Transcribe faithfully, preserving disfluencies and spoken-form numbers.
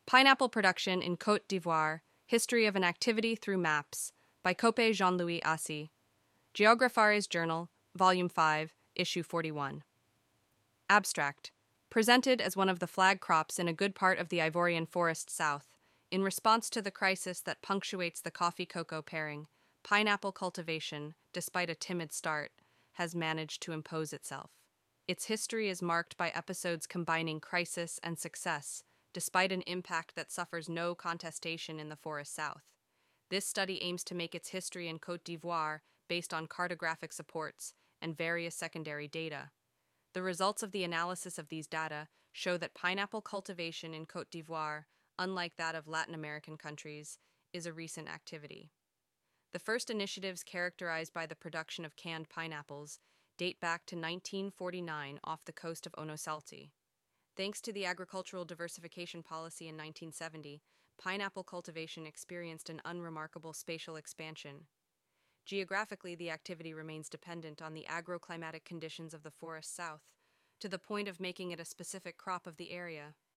Pineapple Production in Côte d'Ivoire, History of an Activity Through Maps, by Cope Jean-Louis Assy. Geographares Journal, Volume five, Issue forty-one. Abstract. Presented as one of the flag crops in a good part of the Ivorian forest south, in response to the crisis that punctuates the coffee-cocoa pairing, pineapple cultivation, despite a timid start, has managed to impose itself. Its history is marked by episodes combining crisis and success, despite an impact that suffers no contestation in the forest south. This study aims to make its history in Côte d'Ivoire based on cartographic supports and various secondary data. The results of the analysis of these data show that pineapple cultivation in Côte d'Ivoire, unlike that of Latin American countries, is a recent activity. The first initiatives characterized by the production of canned pineapples date back to nineteen forty-nine off the coast of Onosalti. Thanks to the agricultural diversification policy in nineteen seventy, pineapple cultivation experienced an unremarkable spatial expansion. Geographically, the activity remains dependent on the agroclimatic conditions of the forest south, to the point of making it a specific crop of the area.